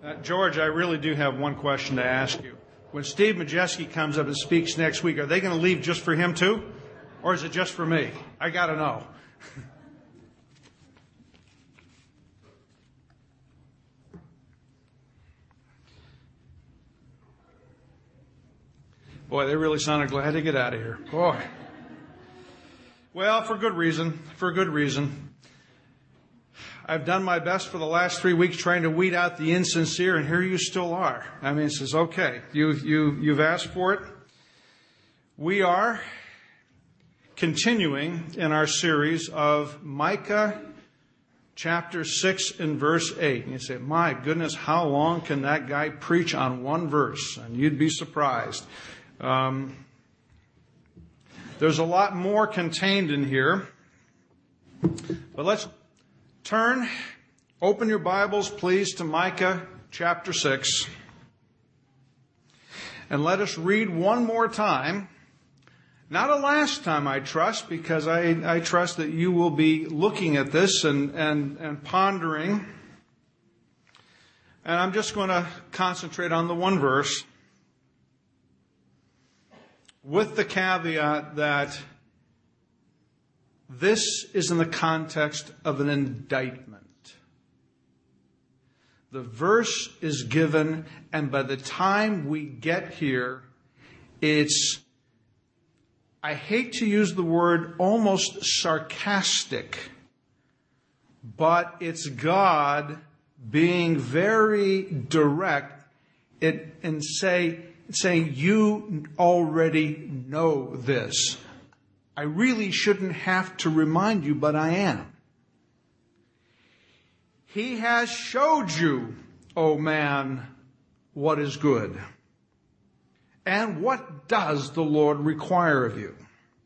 George, I really do have one question to ask you. When Steve Majeski comes up and speaks next week, are they going to leave just for him too? Or is it just for me? I got to know. Boy, they really sounded glad to get out of here. Boy. Well, for good reason. For good reason. I've done my best for the last 3 weeks trying to weed out the insincere, and here you still are. I mean, it says, okay, you've asked for it. We are continuing in our series of Micah chapter 6 and verse 8. And you say, my goodness, how long can that guy preach on one verse? And you'd be surprised. There's a lot more contained in here. But let's open your Bibles, please, to Micah chapter 6. And let us read one more time. Not a last time, I trust, because I trust that you will be looking at this and pondering. And I'm just going to concentrate on the one verse, with the caveat that this is in the context of an indictment. The verse is given, and by the time we get here, it's, I hate to use the word almost sarcastic, but it's God being very direct and saying, you already know this. I really shouldn't have to remind you, but I am. He has showed you, O man, what is good. And what does the Lord require of you?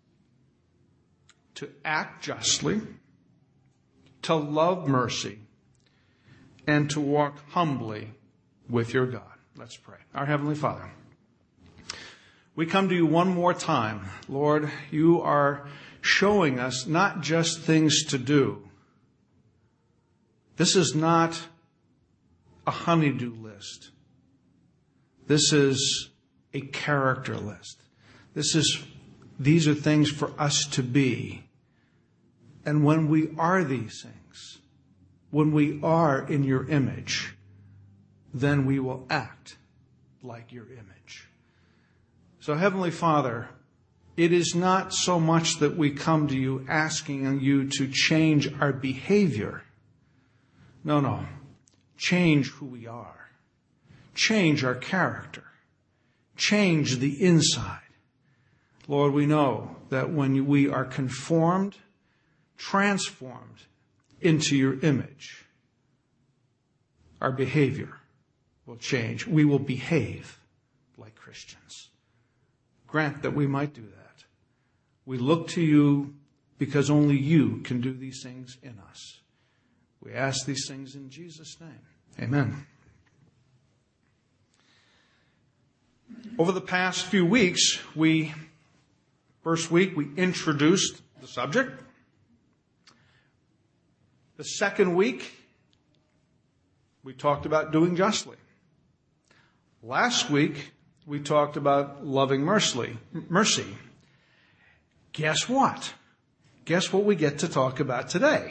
To act justly, to love mercy, and to walk humbly with your God. Let's pray. Our Heavenly Father, we come to you one more time. Lord, you are showing us not just things to do. This is not a honey-do list. This is a character list. These are things for us to be. And when we are these things, when we are in your image, then we will act like your image. So, Heavenly Father, it is not so much that we come to you asking you to change our behavior. No. Change who we are. Change our character. Change the inside. Lord, we know that when we are conformed, transformed into your image, our behavior will change. We will behave like Christians. Grant that we might do that. We look to you because only you can do these things in us. We ask these things in Jesus' name. Amen. Over the past few weeks, first week we introduced the subject. The second week, we talked about doing justly. Last week, we talked about loving mercy. Guess what? Guess what we get to talk about today?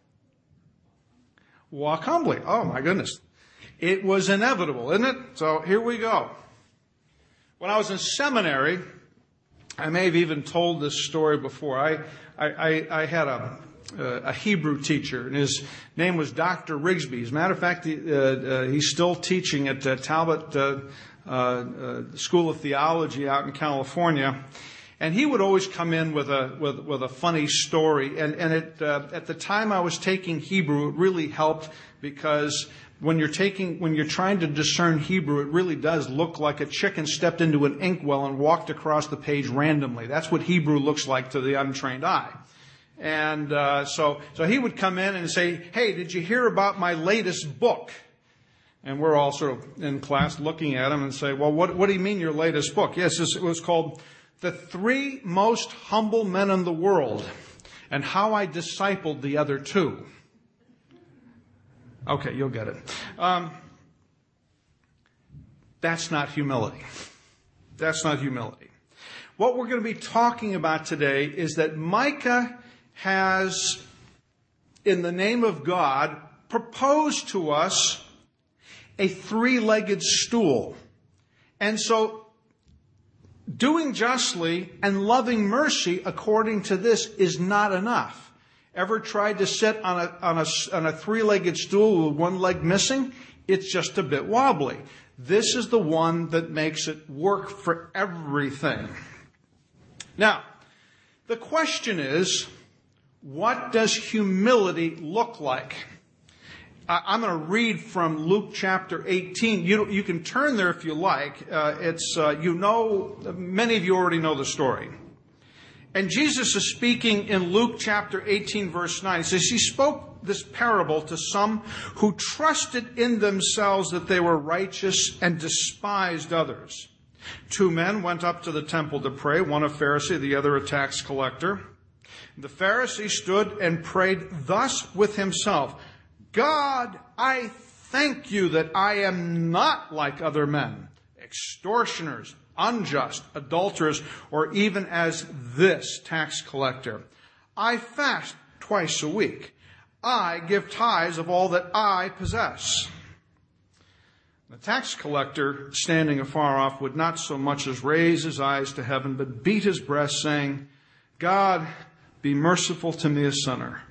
Walk humbly. Oh, my goodness. It was inevitable, isn't it? So here we go. When I was in seminary, I may have even told this story before. I had a Hebrew teacher, and his name was Dr. Rigsby. As a matter of fact, he's still teaching at Talbot School of Theology out in California. And he would always come in with a funny story. And at the time I was taking Hebrew, it really helped because when you're trying to discern Hebrew, it really does look like a chicken stepped into an inkwell and walked across the page randomly. That's what Hebrew looks like to the untrained eye. And so he would come in and say, "Hey, did you hear about my latest book?" And we're all sort of in class looking at him and say, "Well, what do you mean your latest book?" Yes, it was called The 3 Most Humble Men in the World and How I Discipled the Other 2. Okay, you'll get it. That's not humility. That's not humility. What we're going to be talking about today is that Micah has, in the name of God, proposed to us a three-legged stool. And so, doing justly and loving mercy according to this is not enough. Ever tried to sit on a three-legged stool with one leg missing? It's just a bit wobbly. This is the one that makes it work for everything. Now, the question is, what does humility look like? I'm going to read from Luke chapter 18. You can turn there if you like. Many of you already know the story. And Jesus is speaking in Luke chapter 18, verse 9. He says, he spoke this parable to some who trusted in themselves that they were righteous and despised others. Two men went up to the temple to pray, one a Pharisee, the other a tax collector. The Pharisee stood and prayed thus with himself, God, I thank you that I am not like other men, extortioners, unjust, adulterers, or even as this tax collector. I fast twice a week. I give tithes of all that I possess. The tax collector, standing afar off, would not so much as raise his eyes to heaven, but beat his breast, saying, God, be merciful to me, a sinner.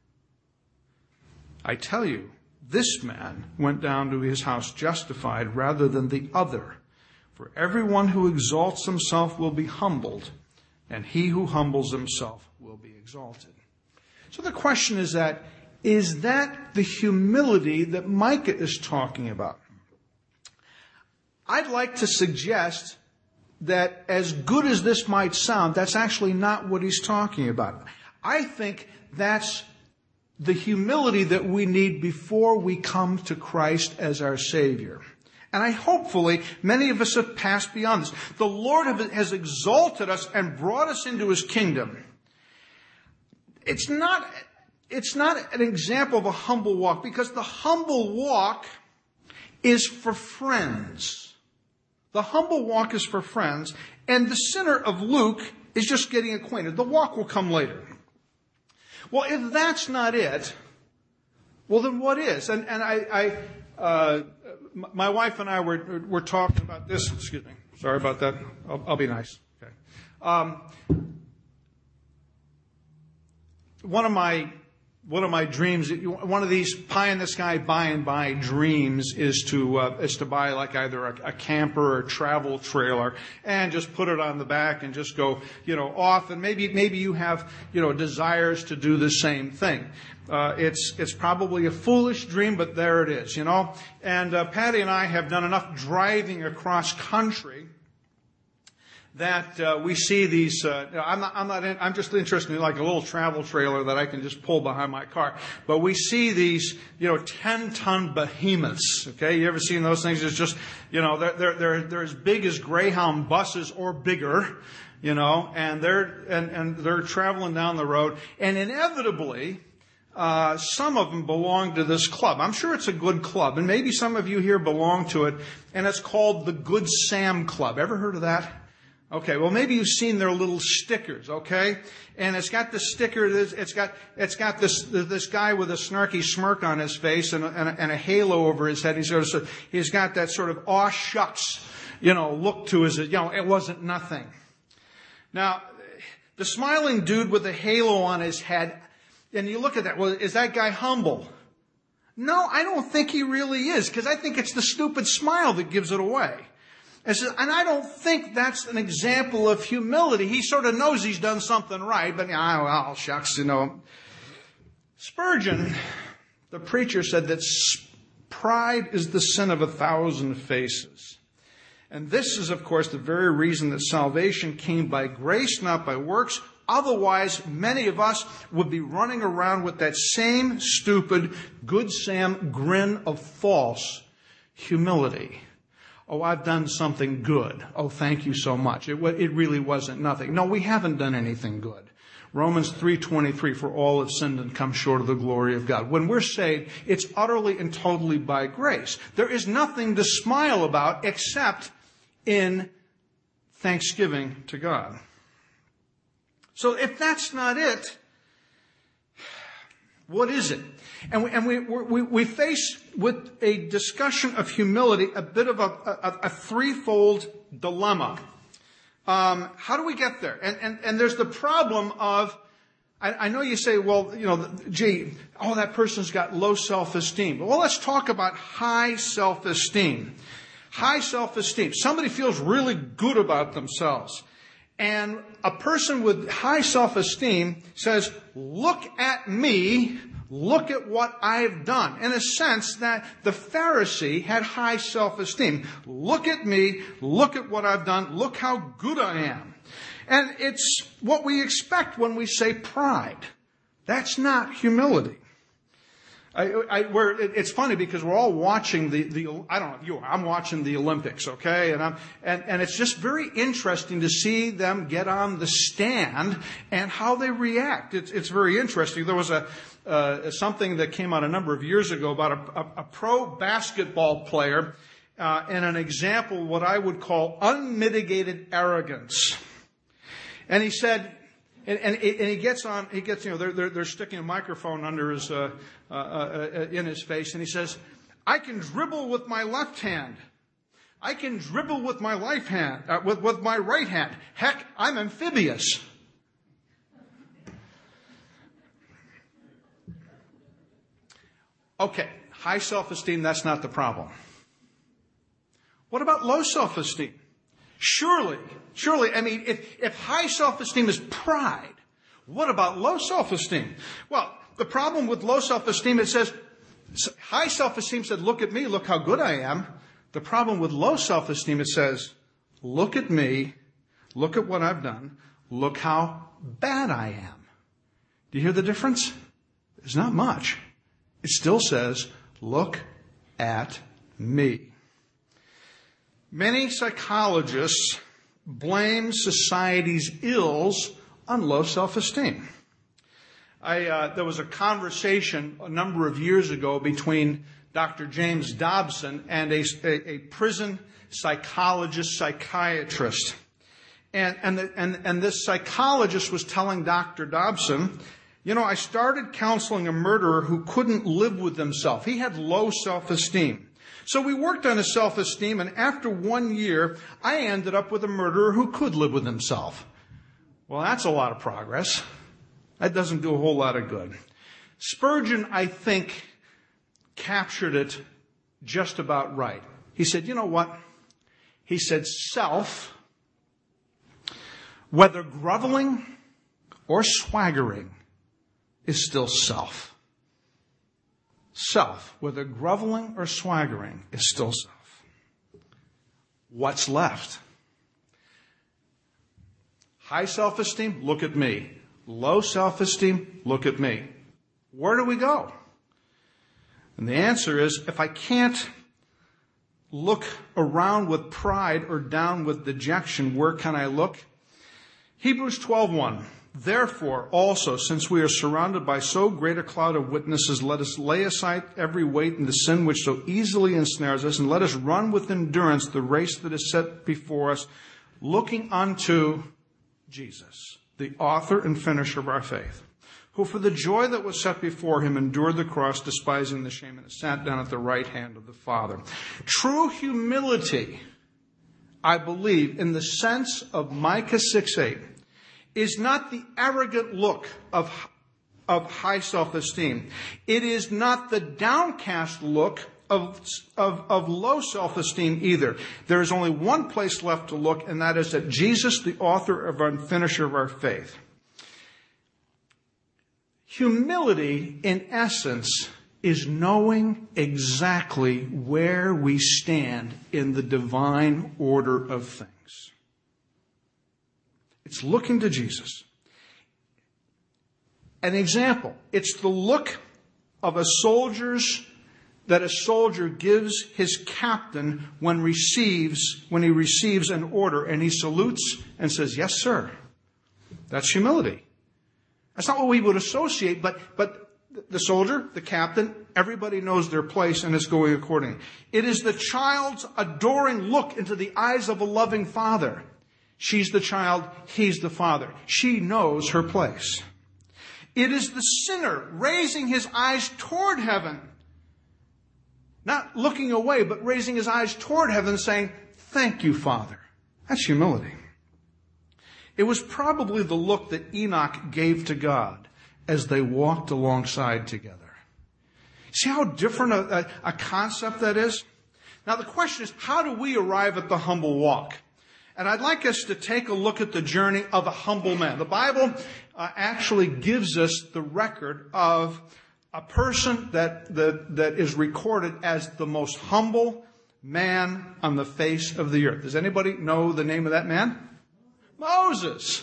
I tell you, this man went down to his house justified rather than the other. For everyone who exalts himself will be humbled, and he who humbles himself will be exalted. So the question is that the humility that Micah is talking about? I'd like to suggest that as good as this might sound, that's actually not what he's talking about. I think that's the humility that we need before we come to Christ as our Savior. And hopefully, many of us have passed beyond this. The Lord has exalted us and brought us into His kingdom. It's not an example of a humble walk, because the humble walk is for friends. The humble walk is for friends, and the sinner of Luke is just getting acquainted. The walk will come later. Well, if that's not it, well, then what is? And my wife and I were talking about this. Excuse me. Sorry about that. I'll be nice. Okay. One of my dreams, one of these pie in the sky by and by dreams is to buy like either a camper or a travel trailer and just put it on the back and just go, off. And maybe you have, desires to do the same thing. It's probably a foolish dream, but there it is, And Patty and I have done enough driving across country that we see these. I'm just interested in like a little travel trailer that I can just pull behind my car. But we see these, 10-ton behemoths. Okay, you ever seen those things? It's just, they're as big as Greyhound buses or bigger. And they're traveling down the road, and inevitably, some of them belong to this club. I'm sure it's a good club, and maybe some of you here belong to it, and it's called the Good Sam Club. Ever heard of that? Okay, well, maybe you've seen their little stickers, okay? And it's got the sticker, it's got this guy with a snarky smirk on his face and a halo over his head. He's got that sort of aw shucks, look to his, it wasn't nothing. Now, the smiling dude with the halo on his head, and you look at that, well, is that guy humble? No, I don't think he really is, because I think it's the stupid smile that gives it away. And I don't think that's an example of humility. He sort of knows he's done something right, but, shucks, Spurgeon, the preacher, said that pride is the sin of 1,000 faces. And this is, of course, the very reason that salvation came by grace, not by works. Otherwise, many of us would be running around with that same stupid Good Sam grin of false humility. Oh, I've done something good. Oh, thank you so much. It really wasn't nothing. No, we haven't done anything good. Romans 3:23, for all have sinned and come short of the glory of God. When we're saved, it's utterly and totally by grace. There is nothing to smile about except in thanksgiving to God. So if that's not it, what is it? And we face with a discussion of humility a bit of a threefold dilemma. How do we get there? And there's the problem of, I know you say, well, that person's got low self-esteem. Well, let's talk about high self-esteem. High self-esteem. Somebody feels really good about themselves. And a person with high self-esteem says, look at me, look at what I've done. In a sense that the Pharisee had high self-esteem. Look at me, look at what I've done, look how good I am. And it's what we expect when we say pride. That's not humility. It's funny because we're all watching I don't know if you are, I'm watching the Olympics, okay? And it's just very interesting to see them get on the stand and how they react. It's very interesting. There was something that came out a number of years ago about a pro basketball player, and an example of what I would call unmitigated arrogance. And he said, and he gets, they're sticking a microphone under his, in his face, and he says, I can dribble with my left hand. I can dribble with my left hand, with my right hand. Heck, I'm amphibious. Okay, high self-esteem, that's not the problem. What about low self-esteem? Surely, I mean, if high self-esteem is pride, what about low self-esteem? Well, the problem with low self-esteem, it says, high self-esteem said, look at me, look how good I am. The problem with low self-esteem, it says, look at me, look at what I've done, look how bad I am. Do you hear the difference? There's not much. It still says, look at me. Many psychologists blame society's ills on low self-esteem. There was a conversation a number of years ago between Dr. James Dobson and a prison psychiatrist. And this psychologist was telling Dr. Dobson, I started counseling a murderer who couldn't live with himself. He had low self-esteem. So we worked on his self-esteem, and after 1 year, I ended up with a murderer who could live with himself. Well, that's a lot of progress. That doesn't do a whole lot of good. Spurgeon, I think, captured it just about right. He said, you know what? He said, self, whether groveling or swaggering, is still self. Self, whether groveling or swaggering, is still self. What's left? High self-esteem, look at me. Low self-esteem, look at me. Where do we go? And the answer is, if I can't look around with pride or down with dejection, where can I look? Hebrews 12:1. Therefore, also, since we are surrounded by so great a cloud of witnesses, let us lay aside every weight and the sin which so easily ensnares us, and let us run with endurance the race that is set before us, looking unto Jesus, the author and finisher of our faith, who for the joy that was set before him endured the cross, despising the shame, and sat down at the right hand of the Father. True humility, I believe, in the sense of Micah 6:8, is not the arrogant look of high self-esteem. It is not the downcast look of low self-esteem either. There is only one place left to look, and that is at Jesus, the author of and finisher of our faith. Humility, in essence, is knowing exactly where we stand in the divine order of things. It's looking to Jesus. An example, it's the look of a soldier gives his captain when he receives an order, and he salutes and says, yes, sir. That's humility. That's not what we would associate, but the soldier, the captain, everybody knows their place and is going accordingly. It is the child's adoring look into the eyes of a loving father. She's the child, he's the father. She knows her place. It is the sinner raising his eyes toward heaven. Not looking away, but raising his eyes toward heaven saying, thank you, Father. That's humility. It was probably the look that Enoch gave to God as they walked alongside together. See how different a concept that is? Now the question is, how do we arrive at the humble walk? And I'd like us to take a look at the journey of a humble man. The Bible actually gives us the record of a person that is recorded as the most humble man on the face of the earth. Does anybody know the name of that man? Moses.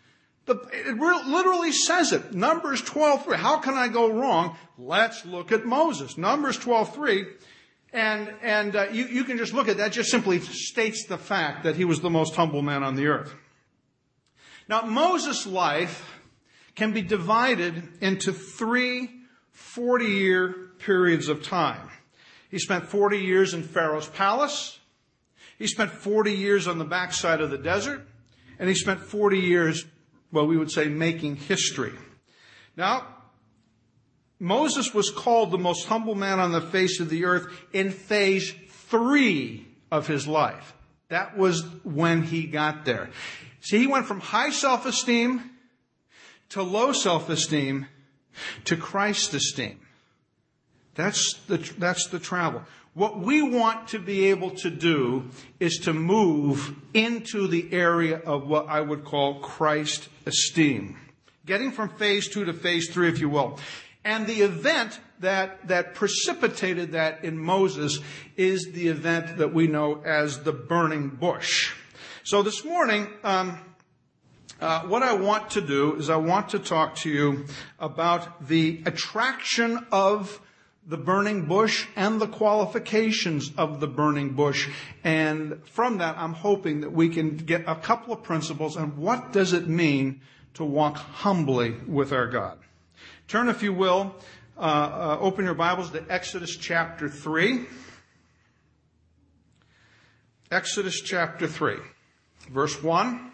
It literally says it. Numbers 12:3. How can I go wrong? Let's look at Moses. Numbers 12:3. And you can just look at that. Just simply states the fact that he was the most humble man on the earth. Now, Moses' life can be divided into 3 40-year periods of time. He spent 40 years in Pharaoh's palace. He spent 40 years on the backside of the desert. And he spent 40 years, well, we would say, making history. Now, Moses was called the most humble man on the face of the earth in phase 3 of his life. That was when he got there. See, he went from high self-esteem to low self-esteem to Christ esteem. That's the travel. What we want to be able to do is to move into the area of what I would call Christ esteem. Getting from phase 2 to phase 3, if you will. And the event that precipitated that in Moses is the event that we know as the burning bush. So this morning, what I want to do is I want to talk to you about the attraction of the burning bush and the qualifications of the burning bush. And from that, I'm hoping that we can get a couple of principles on what does it mean to walk humbly with our God. Turn, if you will, open your Bibles to Exodus chapter 3. Exodus chapter 3, verse 1.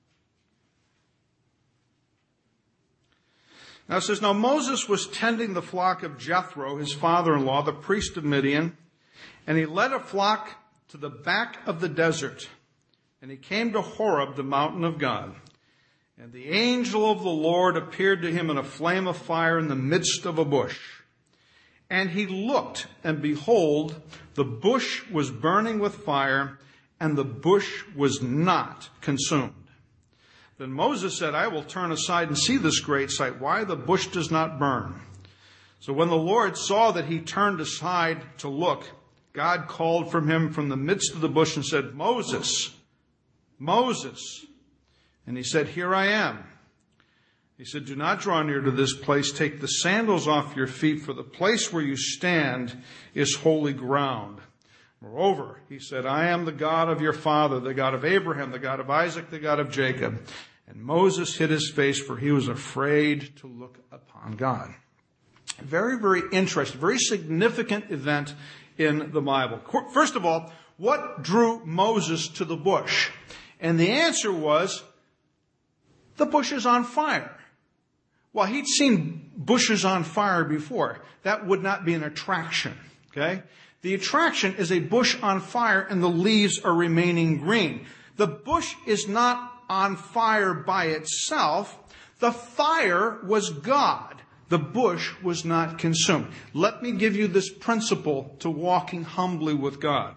Now it says, Now Moses was tending the flock of Jethro, his father-in-law, the priest of Midian, and he led a flock to the back of the desert, and he came to Horeb, the mountain of God. And the angel of the Lord appeared to him in a flame of fire in the midst of a bush. And he looked, and behold, the bush was burning with fire, and the bush was not consumed. Then Moses said, I will turn aside and see this great sight, why the bush does not burn. So when the Lord saw that he turned aside to look, God called from him from the midst of the bush and said, Moses, Moses. And he said, Here I am. He said, Do not draw near to this place. Take the sandals off your feet, for the place where you stand is holy ground. Moreover, he said, I am the God of your father, the God of Abraham, the God of Isaac, the God of Jacob. And Moses hid his face, for he was afraid to look upon God. Very, very interesting, very significant event in the Bible. First of all, what drew Moses to the bush? And the answer was, the bush is on fire. Well, he'd seen bushes on fire before. That would not be an attraction, okay? The attraction is a bush on fire and the leaves are remaining green. The bush is not on fire by itself. The fire was God. The bush was not consumed. Let me give you this principle to walking humbly with God.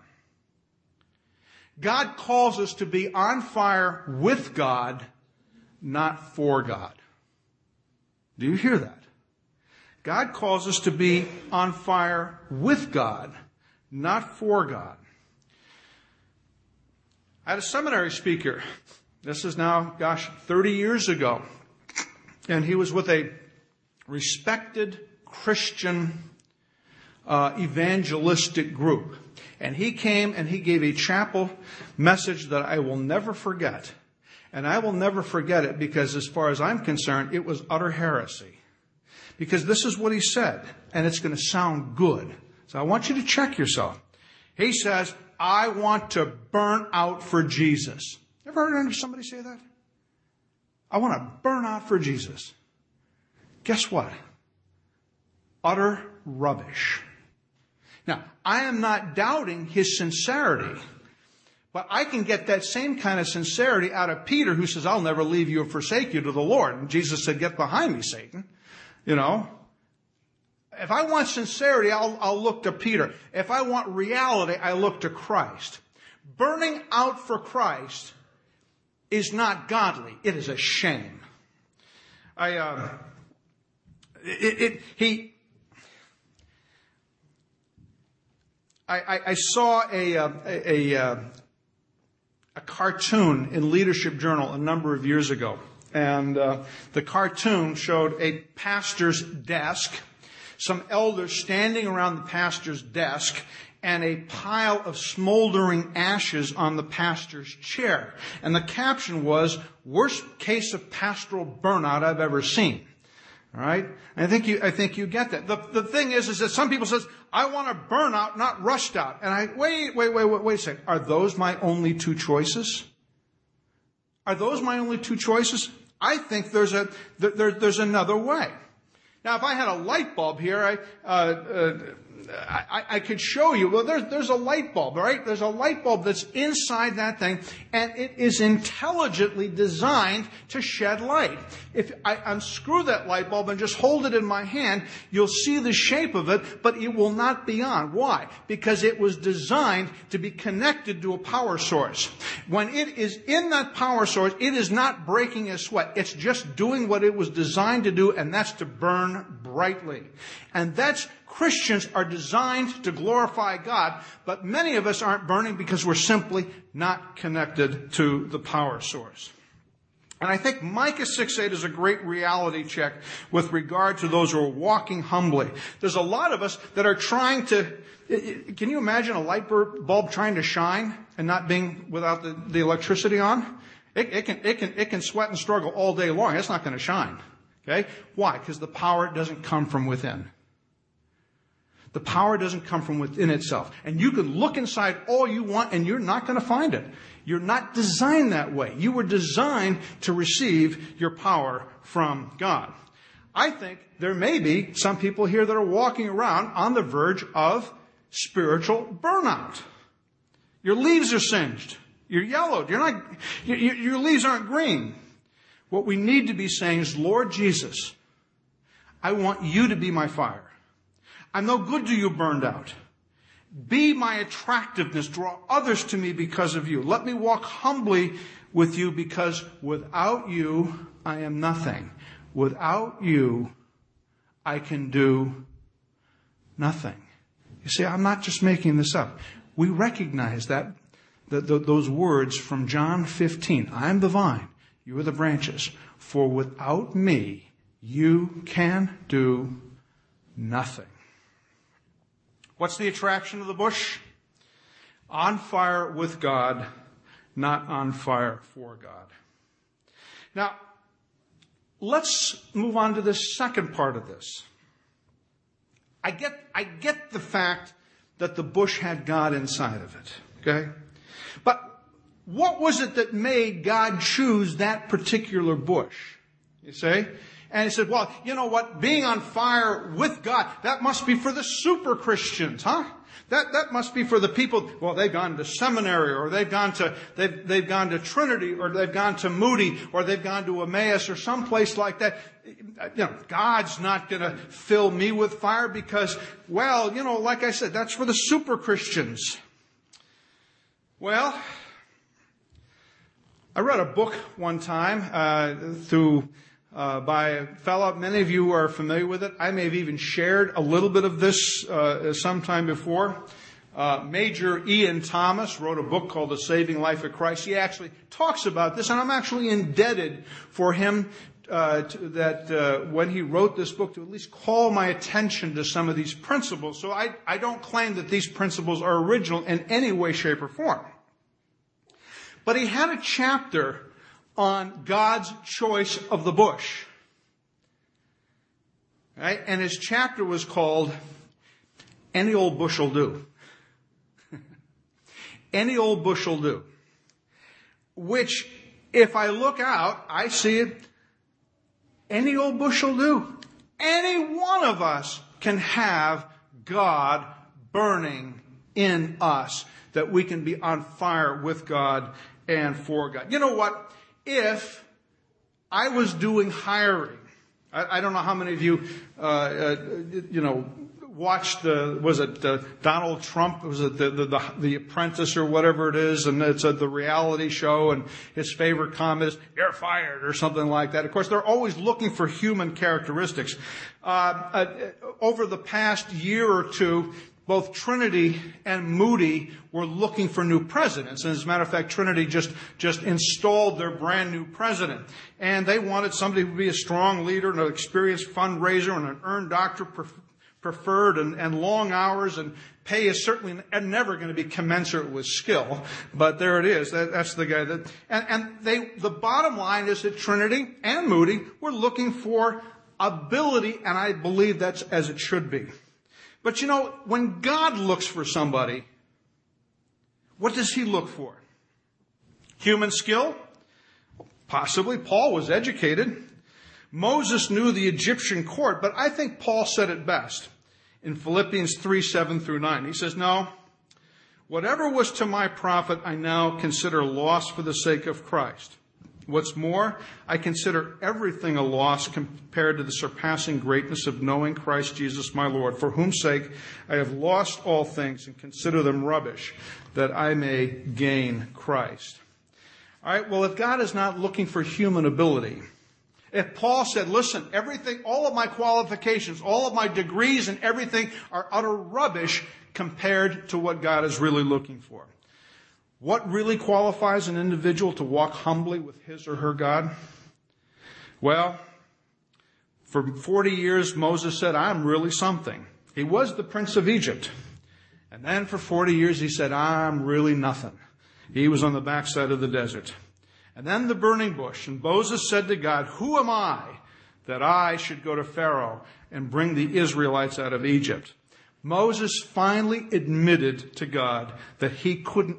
God calls us to be on fire with God, not for God. Do you hear that? God calls us to be on fire with God, not for God. I had a seminary speaker. This is now, 30 years ago. And he was with a respected Christian evangelistic group. And he came and he gave a chapel message that I will never forget. And I will never forget it because as far as I'm concerned, it was utter heresy. Because this is what he said, and it's going to sound good. So I want you to check yourself. He says, I want to burn out for Jesus. Ever heard somebody say that? I want to burn out for Jesus. Guess what? Utter rubbish. Now, I am not doubting his sincerity, but I can get that same kind of sincerity out of Peter, who says, I'll never leave you or forsake you to the Lord. And Jesus said, get behind me, Satan. You know, if I want sincerity, I'll look to Peter. If I want reality, I look to Christ. Burning out for Christ is not godly. It is a shame. I saw a cartoon in Leadership Journal a number of years ago. And the cartoon showed a pastor's desk, some elders standing around the pastor's desk, and a pile of smoldering ashes on the pastor's chair. And the caption was, worst case of pastoral burnout I've ever seen. All right? And I think you get that. The thing is that some people says, I want to burn out, not rushed out. And wait a second. Are those my only two choices? Are those my only two choices? I think there's another way. Now, if I had a light bulb here, I could show you. Well, there's a light bulb, right? There's a light bulb that's inside that thing, and it is intelligently designed to shed light. If I unscrew that light bulb and just hold it in my hand, you'll see the shape of it, but it will not be on. Why? Because it was designed to be connected to a power source. When it is in that power source, it is not breaking a sweat. It's just doing what it was designed to do, and that's to burn brightly. And Christians are designed to glorify God, but many of us aren't burning because we're simply not connected to the power source. And I think Micah 6:8 is a great reality check with regard to those who are walking humbly. There's a lot of us that are trying to, can you imagine a light bulb trying to shine and not being without the electricity on? It can sweat and struggle all day long. It's not going to shine. Okay? Why? Because the power doesn't come from within. The power doesn't come from within itself. And you can look inside all you want and you're not going to find it. You're not designed that way. You were designed to receive your power from God. I think there may be some people here that are walking around on the verge of spiritual burnout. Your leaves are singed. You're yellowed. Your leaves aren't green. What we need to be saying is, Lord Jesus, I want you to be my fire. I'm no good to you burned out. Be my attractiveness. Draw others to me because of you. Let me walk humbly with you because without you, I am nothing. Without you, I can do nothing. You see, I'm not just making this up. We recognize that those words from John 15. I am the vine. You are the branches. For without me, you can do nothing. What's the attraction of the bush? On fire with God, not on fire for God. Now, let's move on to the second part of this. I get the fact that the bush had God inside of it, okay? But what was it that made God choose that particular bush? You see? And he said, well, you know what? Being on fire with God, that must be for the super Christians, huh? That must be for the people, well, they've gone to seminary, or they've gone to Trinity, or they've gone to Moody, or they've gone to Emmaus, or someplace like that. You know, God's not going to fill me with fire because, well, you know, like I said, that's for the super Christians. Well, I read a book one time, by a fellow. Many of you are familiar with it. I may have even shared a little bit of this sometime before. Major Ian Thomas wrote a book called The Saving Life of Christ. He actually talks about this, and I'm actually indebted for him when he wrote this book to at least call my attention to some of these principles. So I don't claim that these principles are original in any way, shape, or form. But he had a chapter on God's choice of the bush. Right? And his chapter was called Any Old Bush Will Do. Any old bush will do. Which, if I look out, I see it. Any old bush will do. Any one of us can have God burning in us, that we can be on fire with God and for God. You know what? If I was doing hiring, I don't know how many of you, watched Donald Trump? Was it the Apprentice or whatever it is? And it's the reality show, and his favorite comment is, "You're fired," or something like that. Of course, they're always looking for human characteristics. Over the past year or two, both Trinity and Moody were looking for new presidents. And as a matter of fact, Trinity just installed their brand new president. And they wanted somebody who would be a strong leader and an experienced fundraiser and an earned doctor preferred, and long hours, and pay is certainly never going to be commensurate with skill. But there it is. That's the guy the bottom line is that Trinity and Moody were looking for ability, and I believe that's as it should be. But when God looks for somebody, what does he look for? Human skill? Possibly. Paul was educated. Moses knew the Egyptian court, but I think Paul said it best in Philippians 3:7-9. He says, "No, whatever was to my profit, I now consider loss for the sake of Christ. What's more, I consider everything a loss compared to the surpassing greatness of knowing Christ Jesus my Lord, for whom sake I have lost all things and consider them rubbish, that I may gain Christ." All right, well, if God is not looking for human ability, if Paul said, "Listen, everything, all of my qualifications, all of my degrees and everything are utter rubbish compared to what God is really looking for." What really qualifies an individual to walk humbly with his or her God? Well, for 40 years, Moses said, "I'm really something." He was the prince of Egypt. And then for 40 years, he said, "I'm really nothing." He was on the backside of the desert. And then the burning bush. And Moses said to God, "Who am I that I should go to Pharaoh and bring the Israelites out of Egypt?" Moses finally admitted to God that he couldn't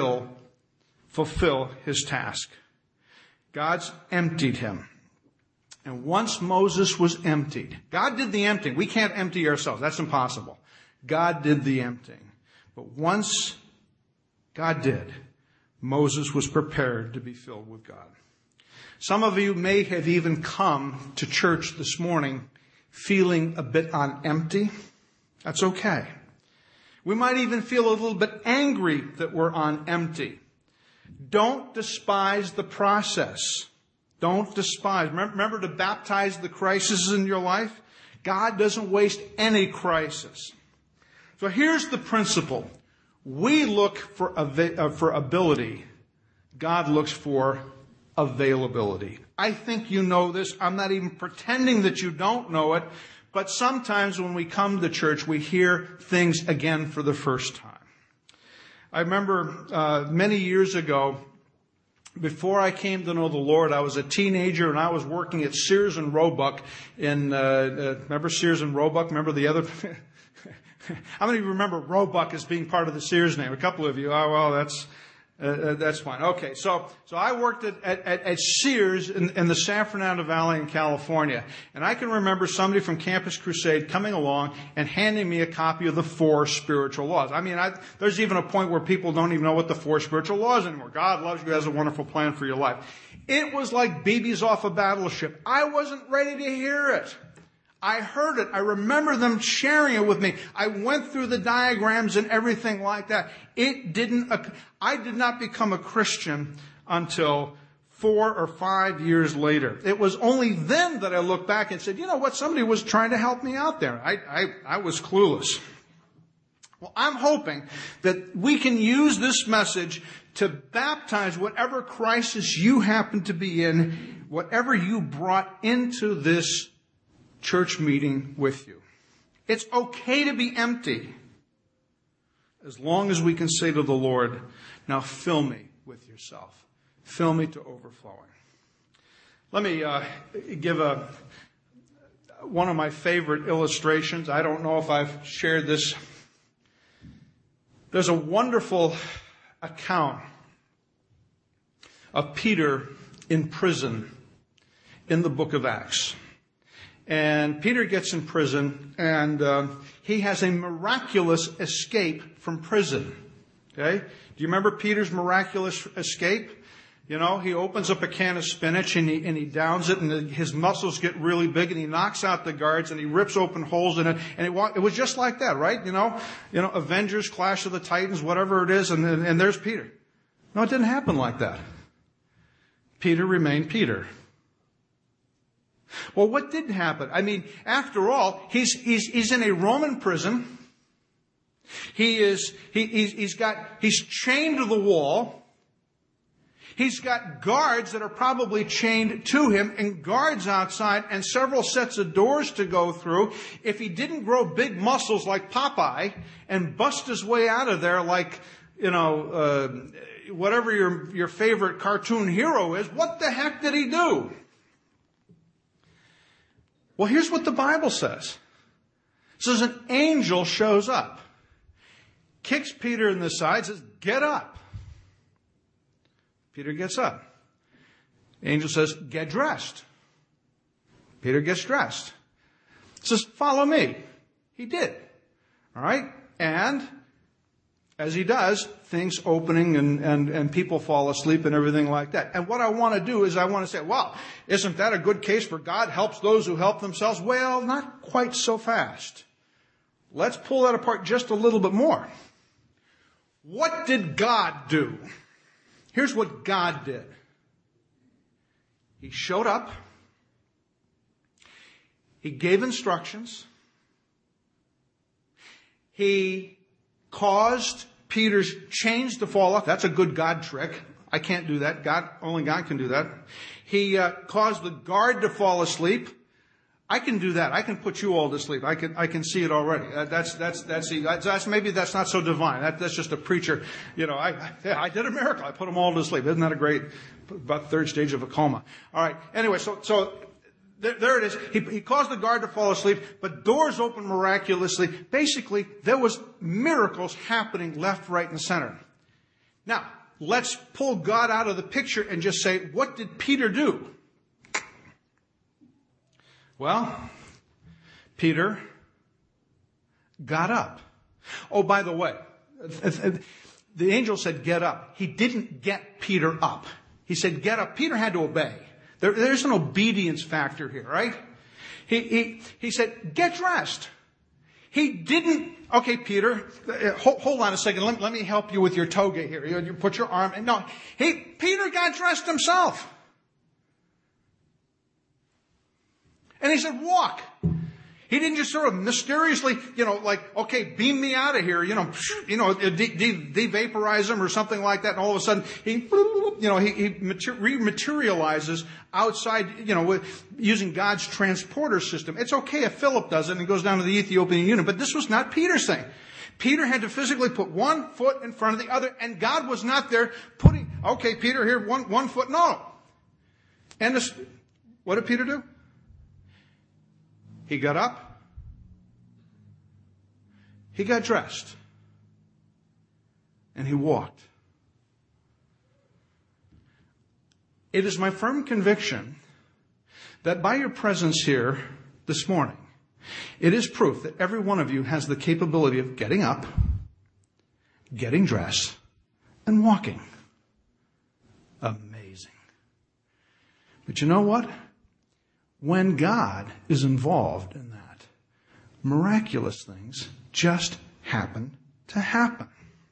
fulfill his task. God's emptied him. And once Moses was emptied, God did the emptying. We can't empty ourselves. That's impossible. God did the emptying. But once God did, Moses was prepared to be filled with God. Some of you may have even come to church this morning feeling a bit on empty. That's okay. We might even feel a little bit angry that we're on empty. Don't despise the process. Don't despise. Remember to baptize the crises in your life. God doesn't waste any crisis. So here's the principle. We look for ability. God looks for availability. I think you know this. I'm not even pretending that you don't know it. But sometimes when we come to church, we hear things again for the first time. I remember many years ago, before I came to know the Lord, I was a teenager and I was working at Sears and Roebuck remember Sears and Roebuck? Remember the other? How many of you remember Roebuck as being part of the Sears name? A couple of you. Oh, well, that's fine. Okay, so I worked at Sears in the San Fernando Valley in California. And I can remember somebody from Campus Crusade coming along and handing me a copy of the 4 spiritual laws. I mean, there's even a point where people don't even know what the 4 spiritual laws anymore. God loves you, has a wonderful plan for your life. It was like BBs off a battleship. I wasn't ready to hear it. I heard it. I remember them sharing it with me. I went through the diagrams and everything like that. I did not become a Christian until 4 or 5 years later. It was only then that I looked back and said, you know what? Somebody was trying to help me out there. I was clueless. Well, I'm hoping that we can use this message to baptize whatever crisis you happen to be in, whatever you brought into this church meeting with you. It's okay to be empty as long as we can say to the Lord, now fill me with yourself. Fill me to overflowing. Let me give one of my favorite illustrations. I don't know if I've shared this. There's a wonderful account of Peter in prison in the book of Acts. And Peter gets in prison, and he has a miraculous escape from prison. Okay? Do you remember Peter's miraculous escape? You know, he opens up a can of spinach and he downs it, and his muscles get really big, and he knocks out the guards, and he rips open holes in it, and it was just like that, right? You know, Avengers, Clash of the Titans, whatever it is, and there's Peter. No, it didn't happen like that. Peter remained Peter. Well, what did happen? I mean, after all, he's in a Roman prison. He's chained to the wall. He's got guards that are probably chained to him, and guards outside, and several sets of doors to go through. If he didn't grow big muscles like Popeye and bust his way out of there like, whatever your favorite cartoon hero is, what the heck did he do? Well, here's what the Bible says. It says an angel shows up, kicks Peter in the side, says, "Get up." Peter gets up. The angel says, "Get dressed." Peter gets dressed. Says, "Follow me." He did. All right? And as he does, things opening and people fall asleep and everything like that. And what I want to do is I want to say, well, isn't that a good case for God helps those who help themselves? Well, not quite so fast. Let's pull that apart just a little bit more. What did God do? Here's what God did. He showed up. He gave instructions. He caused Peter's chains to fall off. That's a good God trick. I can't do that. Only God can do that. He caused the guard to fall asleep. I can do that. I can put you all to sleep. I can see it already. Maybe that's not so divine. That's just a preacher. I did a miracle. I put them all to sleep. Isn't that a great, about third stage of a coma? All right. Anyway, so there it is. He caused the guard to fall asleep, but doors opened miraculously. Basically, there was miracles happening left, right, and center. Now, let's pull God out of the picture and just say, what did Peter do? Well, Peter got up. Oh, by the way, the angel said, "Get up." He didn't get Peter up. He said, "Get up." Peter had to obey. There's an obedience factor here, right? He said, "Get dressed." He didn't, okay, Peter, hold on a second. Let me help you with your toga here. You put your arm, no. Peter got dressed himself. And he said, "Walk." He didn't just sort of mysteriously, okay, beam me out of here, devaporize him or something like that. And all of a sudden, he rematerializes outside, using God's transporter system. It's okay if Philip does it and he goes down to the Ethiopian eunuch, but this was not Peter's thing. Peter had to physically put one foot in front of the other, and God was not there putting, okay, Peter, here, one foot. No. And what did Peter do? He got up. He got dressed. And he walked. It is my firm conviction that by your presence here this morning, it is proof that every one of you has the capability of getting up, getting dressed, and walking. Amazing. But you know what? When God is involved in that, miraculous things just happen to happen.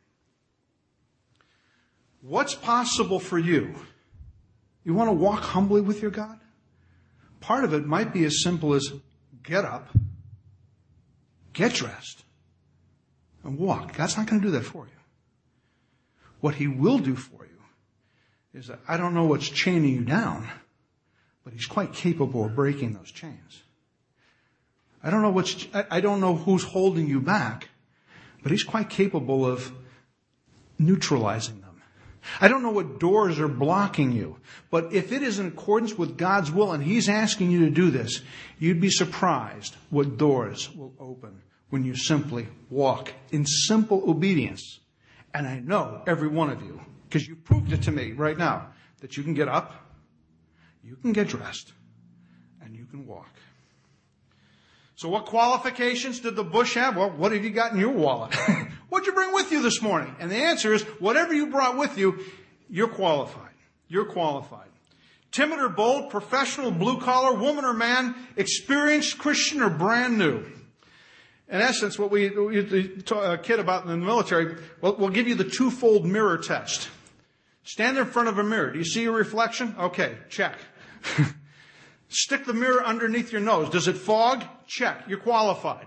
What's possible for you? You want to walk humbly with your God? Part of it might be as simple as get up, get dressed, and walk. God's not going to do that for you. What He will do for you is that I don't know what's chaining you down, but He's quite capable of breaking those chains. I don't know who's holding you back, but He's quite capable of neutralizing them. I don't know what doors are blocking you. But if it is in accordance with God's will and He's asking you to do this, you'd be surprised what doors will open when you simply walk in simple obedience. And I know every one of you, because you proved it to me right now, that you can get up, you can get dressed, and you can walk. So what qualifications did the bush have? Well, what have you got in your wallet? What'd you bring with you this morning? And the answer is, whatever you brought with you, you're qualified. You're qualified. Timid or bold, professional, blue collar, woman or man, experienced Christian or brand new. In essence, what we taught a kid about in the military, we'll give you the twofold mirror test. Stand in front of a mirror. Do you see your reflection? Okay, check. Stick the mirror underneath your nose. Does it fog? Check. You're qualified.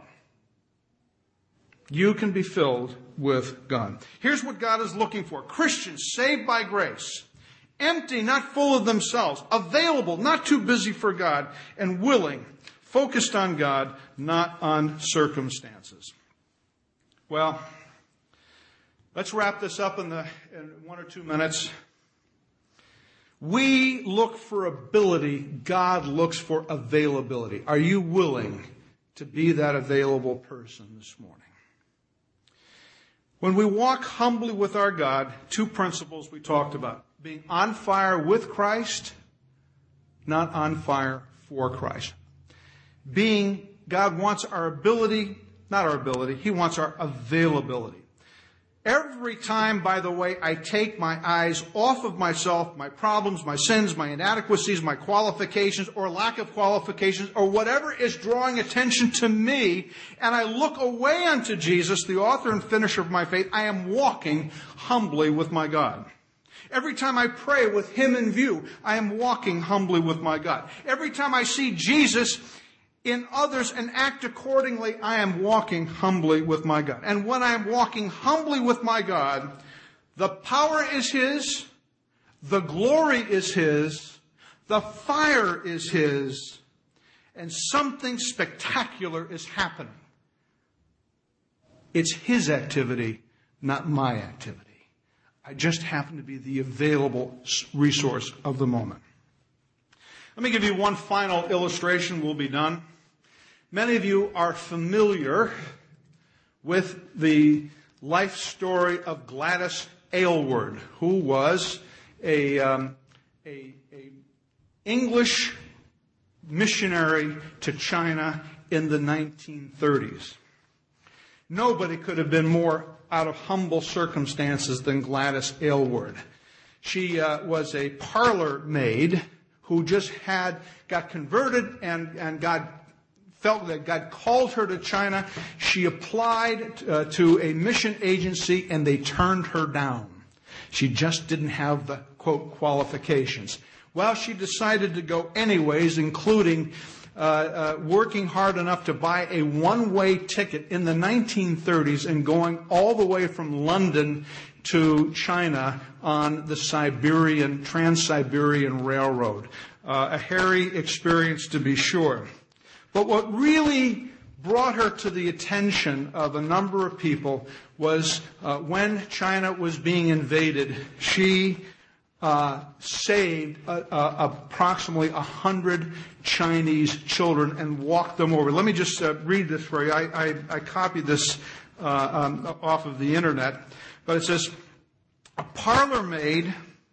You can be filled with God. Here's what God is looking for. Christians saved by grace. Empty, not full of themselves. Available, not too busy for God. And willing, focused on God, not on circumstances. Well, let's wrap this up in 1 or 2 minutes. We look for ability. God looks for availability. Are you willing to be that available person this morning? When we walk humbly with our God, 2 principles we talked about. Being on fire with Christ, not on fire for Christ. God wants our ability, not our ability, He wants our availability. Every time, by the way, I take my eyes off of myself, my problems, my sins, my inadequacies, my qualifications or lack of qualifications, or whatever is drawing attention to me, and I look away unto Jesus, the author and finisher of my faith, I am walking humbly with my God. Every time I pray with Him in view, I am walking humbly with my God. Every time I see Jesus in others and act accordingly, I am walking humbly with my God. And when I am walking humbly with my God, the power is His, the glory is His, the fire is His, and something spectacular is happening. It's His activity, not my activity. I just happen to be the available resource of the moment. Let me give you one final illustration. We'll be done. Many of you are familiar with the life story of Gladys Aylward, who was a English missionary to China in the 1930s. Nobody could have been more out of humble circumstances than Gladys Aylward. She was a parlor maid who just got converted and God felt that God called her to China. She applied to a mission agency and they turned her down. She just didn't have the, quote, qualifications. Well, she decided to go anyways, including working hard enough to buy a one-way ticket in the 1930s and going all the way from London to China on the Trans-Siberian Railroad. A hairy experience to be sure. But what really brought her to the attention of a number of people was when China was being invaded, she saved approximately 100 Chinese children and walked them over. Let me just read this for you. I copied this off of the internet. But it says, a parlor maid,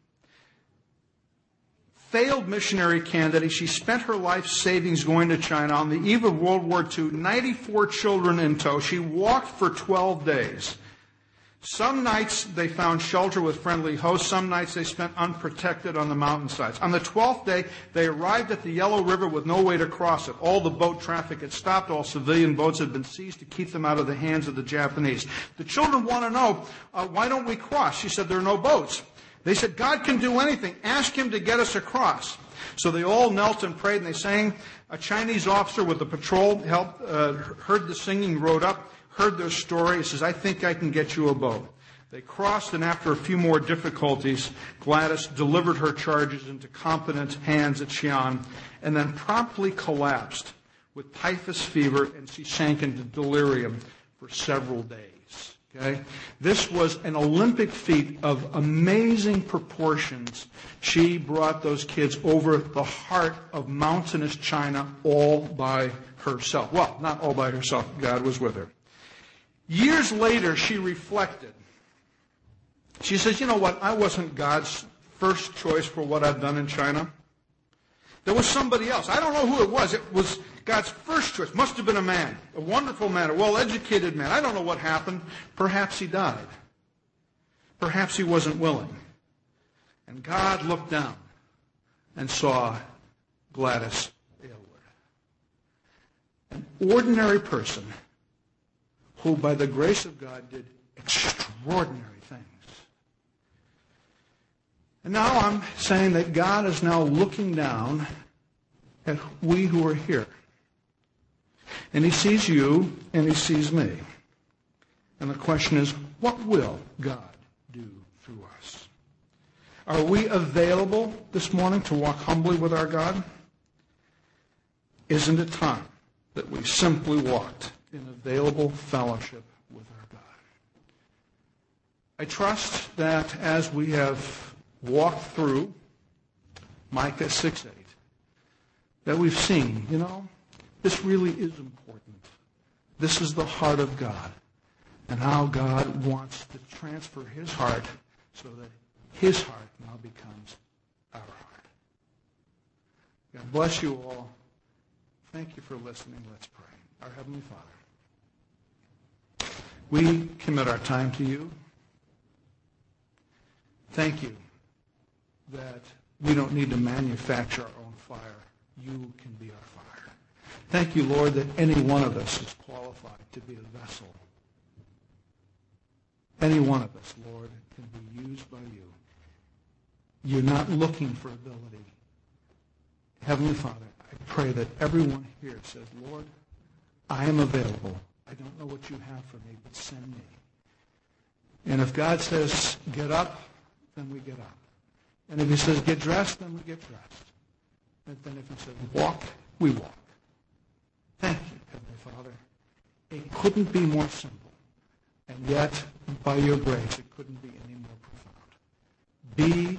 failed missionary candidate. She spent her life savings going to China. On the eve of World War II, 94 children in tow. She walked for 12 days. Some nights they found shelter with friendly hosts. Some nights they spent unprotected on the mountainsides. On the 12th day, they arrived at the Yellow River with no way to cross it. All the boat traffic had stopped. All civilian boats had been seized to keep them out of the hands of the Japanese. The children want to know, why don't we cross? She said, there are no boats. They said, God can do anything. Ask Him to get us across. So they all knelt and prayed, and they sang. A Chinese officer with the patrol heard the singing, rode up, heard their story. He says, I think I can get you a boat. They crossed, and after a few more difficulties, Gladys delivered her charges into competent hands at Xi'an, and then promptly collapsed with typhus fever, and she sank into delirium for several days. Okay? This was an Olympic feat of amazing proportions. She brought those kids over the heart of mountainous China all by herself. Well, not all by herself. God was with her. Years later, she reflected. She says, you know what? I wasn't God's first choice for what I've done in China. There was somebody else. I don't know who it was. It was God's first choice. Must have been a man, a wonderful man, a well-educated man. I don't know what happened. Perhaps he died. Perhaps he wasn't willing. And God looked down and saw Gladys Aylward, an ordinary person who, by the grace of God, did extraordinary things. And now I'm saying that God is now looking down at we who are here. And he sees you and he sees me. And the question is, what will God do through us? Are we available this morning to walk humbly with our God? Isn't it time that we simply walked in available fellowship with our God? I trust that as we have walked through Micah 6:8, that we've seen, this really is important. This is the heart of God, and how God wants to transfer his heart so that his heart now becomes our heart. God bless you all. Thank you for listening. Let's pray. Our Heavenly Father, we commit our time to you. Thank you that we don't need to manufacture our own fire. You can be our fire. Thank you, Lord, that any one of us is qualified to be a vessel. Any one of us, Lord, can be used by you. You're not looking for ability. Heavenly Father, I pray that everyone here says, Lord, I am available. I don't know what you have for me, but send me. And if God says, get up, then we get up. And if he says, get dressed, then we get dressed. And then if he says, walk, we walk. Thank you, Heavenly Father. It couldn't be more simple. And yet, by your grace, it couldn't be any more profound. Be